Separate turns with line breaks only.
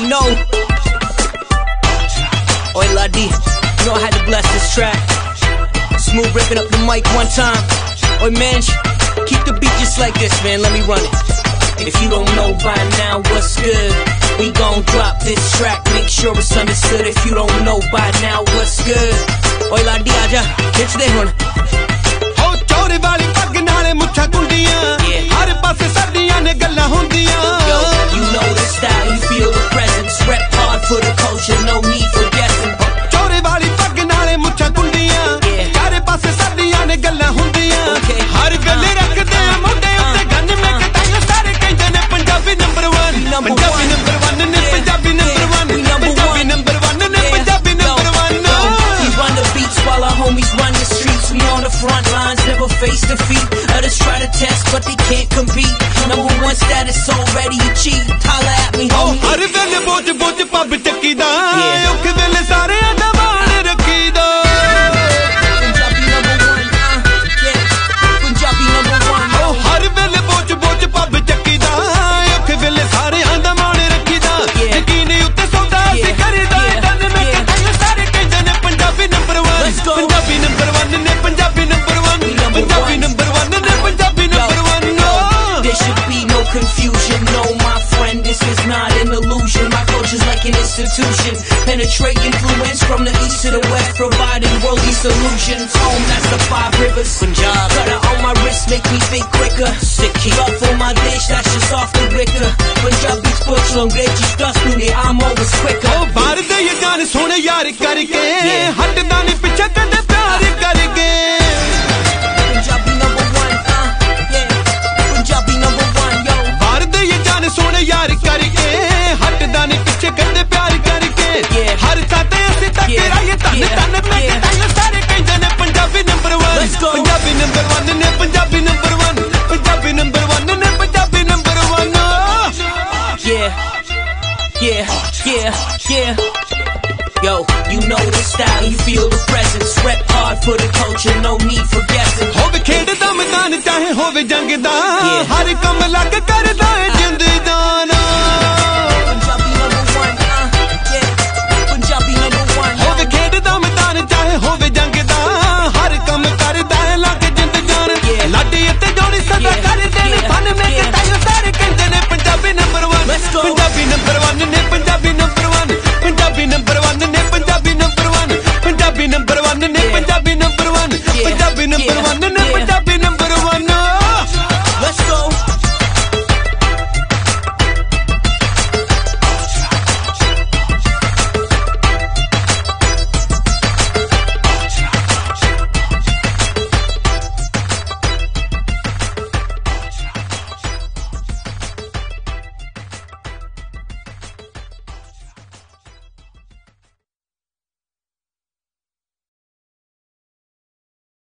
know. Oi, Ladi, you know I had to bless this track. Smooth ripping up the mic one time. Oi, man, keep the beat just like this, man. Let me run it. If you don't know by now what's good, we gon' drop this track, make sure it's understood. If you don't know by now what's good, oi Ladi aaja, khich de hun.
Ho chore wali pag naale muchha kundiyan, har paase sardiyan ne gallan hundiyan.
Yo, you know the style, you feel the presence, rep hard for the culture, no need for guessing.
Chore wali pag naale muchha kundiyan, har paase sardiyan ne gallan hundiyan. Har vele rakhde munde utte gann mein katayo sare kende ne Punjabi number 1, Punjabi number 1 ne Punjabi number 1, Punjabi number 1 ne Punjabi number 1.
We run the beats while our homies run the streets. We on the front lines, never face defeat. Others try to test, but they can't compete. Number 1 status already achieved. Holla at me, homie.
Har vele boj boj pub chakida, ok vele sare da maan rakhida.
Punjabi number 1, Punjabi number 1.
Oh, har vele boj boj pub chakida, ok vele sare da maan rakhida. Yakin utte sauda se karda, dan mein katayo sare kende ne Punjabi number 1, Punjabi number 1 ne Punjabi number 1, Punjabi number 1 ne Punjabi number 1.
There should be no confusion, no my friend, this is not an illusion. My culture's like an institution, penetrate influence from the east to the west, providing worldly solutions. Home, that's the 5 rivers. Punjab, got it on my wrist, make me think quicker. Sikhi, love for my dish, that's just off the liquor. Punjab beats push on great, just do it, I'm always quicker.
Oh, baar de ye jaan sone yaar karke, hatda nahi piche kade pyar karke.
Punjabi number 1, Punjabi number 1, yo.
बार दे ये जान सोने यार करके, हटदा नहीं पीछे कदे प्यार करके. हर साथे असी टकरा ये तन तन में कटायो सारे कहंदे ने पंजाबी नंबर 1, पंजाबी नंबर 1 ने पंजाबी नंबर 1, पंजाबी नंबर 1 ने Punjabi number 1.
Yeah. Yo, you know the style, you feel the presence, rep hard for the culture, no need for guessing.
होवे खेड दा मैदान चाहे होवे जंग दा, हर कम लग करदा है जिंददान.